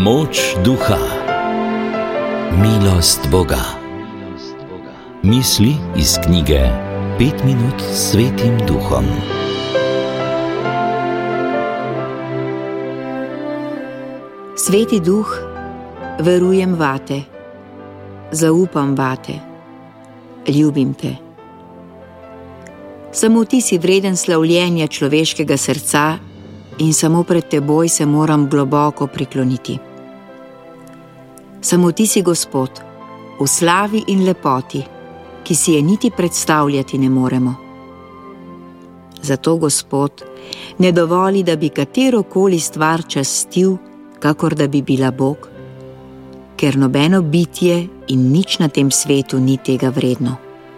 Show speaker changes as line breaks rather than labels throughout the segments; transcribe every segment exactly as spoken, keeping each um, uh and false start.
Moč duha, milost Boga. Misli iz knjige Pet minut s Svetim Duhom.
Sveti Duh, verujem vate, zaupam vate, ljubim te. Samo ti si vreden slavljenja človeškega srca in samo pred teboj se moram globoko prikloniti. Samo ti si Gospod, v slavi in lepoti, ki si je niti predstavljati ne moremo. Zato, Gospod, ne dovoli, da bi katerokoli stvar častil, kakor da bi bila Bog, ker nobeno bitje in nič na tem svetu ni tega vredno.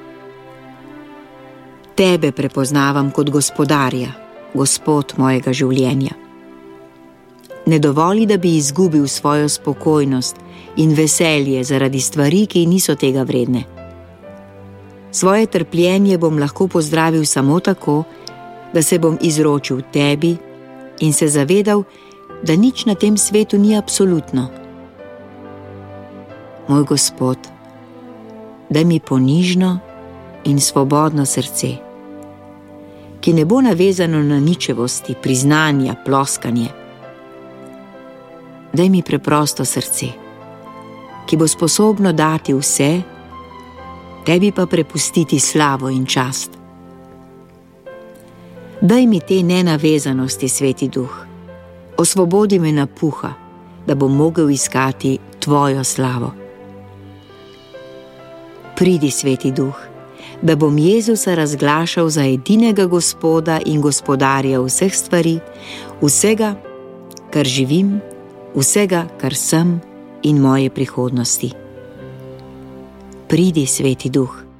Tebe prepoznavam kot gospodarja, Gospod mojega življenja. Ne dovoli, da bi izgubil svojo spokojnost in veselje zaradi stvari, ki niso tega vredne. Svoje trpljenje bom lahko pozdravil samo tako, da se bom izročil tebi in se zavedal, da nič na tem svetu ni absolutno. Moj Gospod, daj mi ponižno in svobodno srce, ki ne bo navezano na ničevosti, priznanja, ploskanje. Daj mi preprosto srce, ki bo sposobno dati vse, tebi pa prepustiti slavo in čast. Daj mi te nenavezanosti, Sveti Duh, osvobodi me napuha, da bom mogel iskati tvojo slavo. Pridi, Sveti Duh, da bom Jezusa razglašal za edinega Gospoda in gospodarja vseh stvari, vsega, kar živim, vsega, kar sem in moje prihodnosti. Pridi, Sveti Duh.